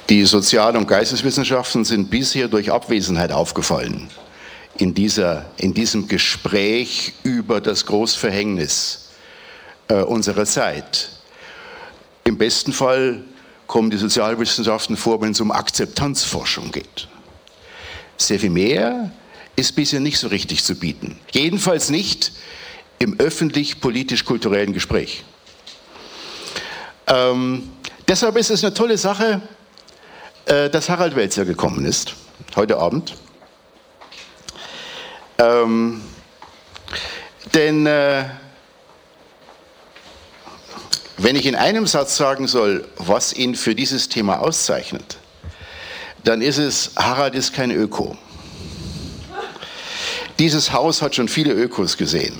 Die Sozial- und Geisteswissenschaften sind bisher durch Abwesenheit aufgefallen in diesem Gespräch über das Großverhängnis unserer Zeit. Im besten Fall kommen die Sozialwissenschaften vor, wenn es um Akzeptanzforschung geht. Sehr viel mehr ist bisher nicht so richtig zu bieten. Jedenfalls nicht im öffentlich-politisch-kulturellen Gespräch. Deshalb ist es eine tolle Sache, dass Harald Welzer gekommen ist, heute Abend. Denn wenn ich in einem Satz sagen soll, was ihn für dieses Thema auszeichnet, dann ist es, Harald ist kein Öko. Dieses Haus hat schon viele Ökos gesehen,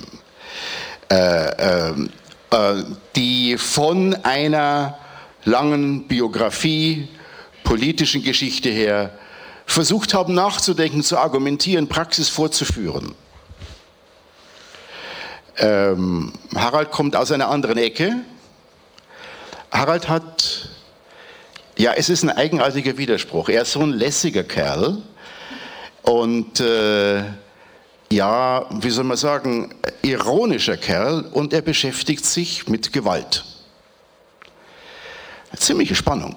die von einer langen Biografie, politischen Geschichte her versucht haben nachzudenken, zu argumentieren, Praxis vorzuführen. Harald kommt aus einer anderen Ecke. Harald hat, ja, es ist ein eigenartiger Widerspruch. Er ist so ein lässiger Kerl und ja, wie soll man sagen, ironischer Kerl, und er beschäftigt sich mit Gewalt. Eine ziemliche Spannung.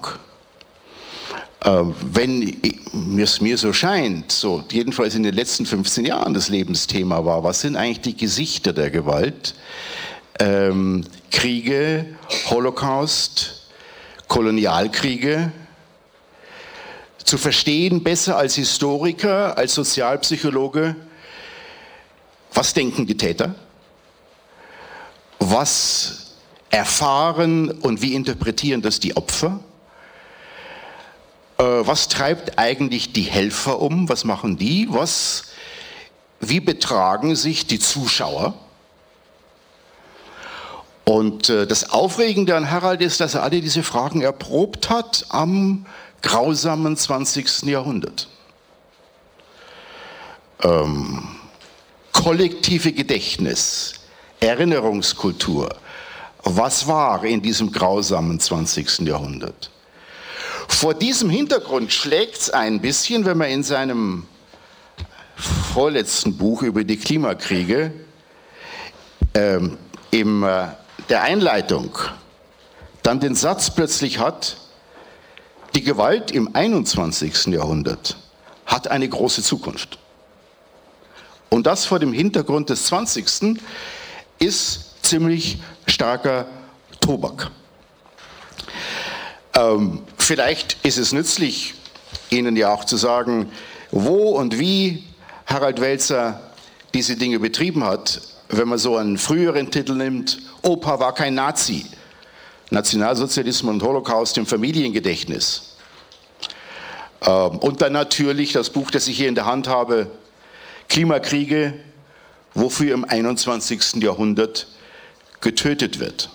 Wenn es mir so scheint, so jedenfalls in den letzten 15 Jahren das Lebensthema war, was sind eigentlich die Gesichter der Gewalt? Kriege, Holocaust, Kolonialkriege, zu verstehen besser als Historiker, als Sozialpsychologe, was denken die Täter? Was erfahren und wie interpretieren das die Opfer? Was treibt eigentlich die Helfer um? Was machen die? Wie betragen sich die Zuschauer? Und das Aufregende an Harald ist, dass er alle diese Fragen erprobt hat am grausamen 20. Jahrhundert. Kollektive Gedächtnis, Erinnerungskultur. Was war in diesem grausamen 20. Jahrhundert? Vor diesem Hintergrund schlägt es ein bisschen, wenn man in seinem vorletzten Buch über die Klimakriege in der Einleitung dann den Satz plötzlich hat, die Gewalt im 21. Jahrhundert hat eine große Zukunft. Und das vor dem Hintergrund des 20. ist ziemlich starker Tobak. Vielleicht ist es nützlich, Ihnen ja auch zu sagen, wo und wie Harald Welzer diese Dinge betrieben hat, wenn man so einen früheren Titel nimmt, Opa war kein Nazi, Nationalsozialismus und Holocaust im Familiengedächtnis. Und dann natürlich das Buch, das ich hier in der Hand habe, Klimakriege, wofür im 21. Jahrhundert getötet wird.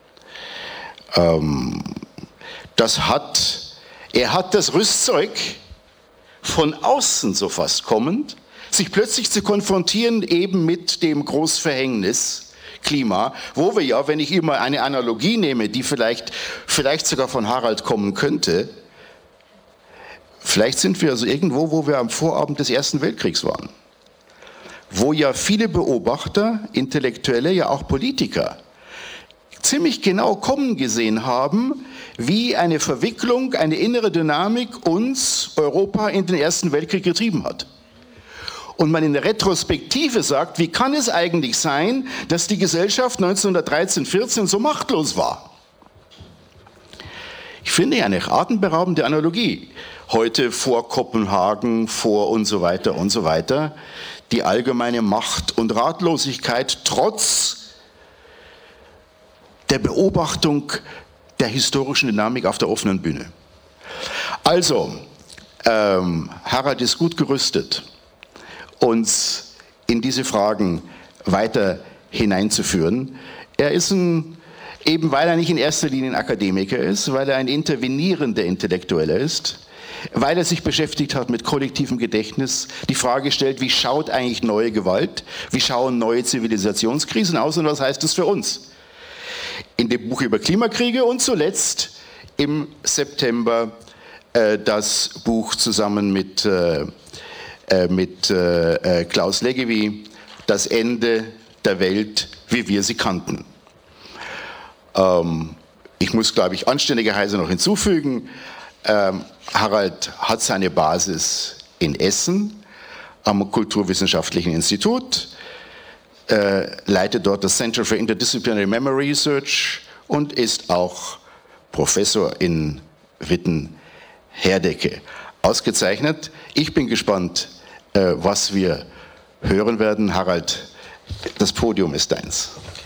Er hat das Rüstzeug von außen so fast kommend, sich plötzlich zu konfrontieren eben mit dem Großverhängnis Klima, wo wir ja, wenn ich immer eine Analogie nehme, die vielleicht sogar von Harald kommen könnte, vielleicht sind wir also irgendwo, wo wir am Vorabend des Ersten Weltkriegs waren, wo ja viele Beobachter, Intellektuelle, ja auch Politiker, ziemlich genau kommen gesehen haben, wie eine Verwicklung, eine innere Dynamik uns, Europa, in den Ersten Weltkrieg getrieben hat. Und man in der Retrospektive sagt, wie kann es eigentlich sein, dass die Gesellschaft 1913-14 so machtlos war? Ich finde eine atemberaubende Analogie. Heute vor Kopenhagen, vor und so weiter, die allgemeine Macht und Ratlosigkeit trotz der Beobachtung der historischen Dynamik auf der offenen Bühne. Also, Harald ist gut gerüstet, uns in diese Fragen weiter hineinzuführen. Er ist eben weil er nicht in erster Linie ein Akademiker ist, weil er ein intervenierender Intellektueller ist, weil er sich beschäftigt hat mit kollektivem Gedächtnis, die Frage stellt, wie schaut eigentlich neue Gewalt, wie schauen neue Zivilisationskrisen aus und was heißt das für uns? In dem Buch über Klimakriege und zuletzt im September das Buch zusammen mit Klaus Leggevi, Das Ende der Welt, wie wir sie kannten. Ich muss, glaube ich, anständigerweise noch hinzufügen, Harald hat seine Basis in Essen am Kulturwissenschaftlichen Institut, leitet dort das Center for Interdisciplinary Memory Research und ist auch Professor in Witten-Herdecke. Ausgezeichnet. Ich bin gespannt, was wir hören werden. Harald, das Podium ist deins.